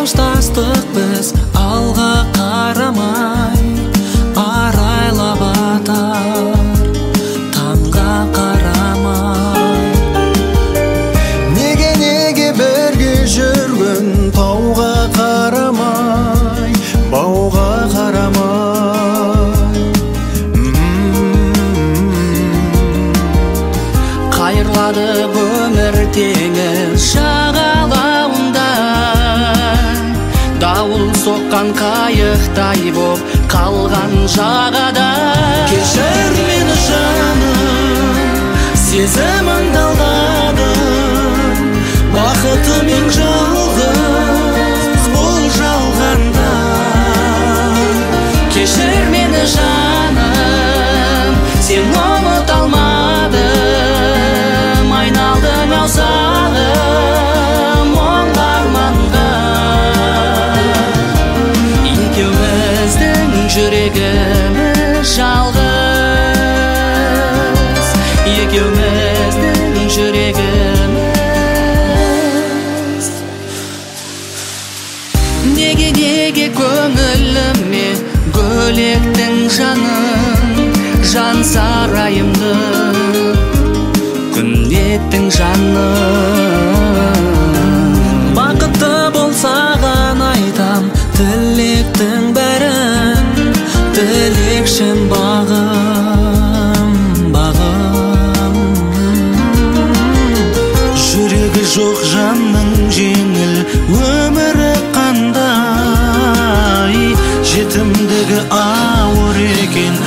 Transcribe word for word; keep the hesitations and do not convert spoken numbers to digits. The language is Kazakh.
қоштастық біз, алға қарамай арайлап атар таңға қарамай. Неге неге бірге жүргін, тауға қарамай, бауға қарамай. Қайырлады өмір теңіз жағалауында, дауыл соққан қайықтай боп қалған жағада. Кешір мені жаным, сезіміңді алдадым, бақытымен жалғыз бұл жалғанда. Кешір мені жаным, сен ұмыта алмадым, айналдым ау сағым мұңға арманға. Екеуміздің жүрегіміз жалғыз, екеуміздің жүрегіміз. Неге неге көңіліме бөлектің жанын, жан сарайымды күн еттің жаным. Бақытты бол саған айтам тілектің бәрін, тілекшім бағым, бағым. Жүрегі жоқ жанның жеңіл өмірі қандай, жетімдігі ауыр екен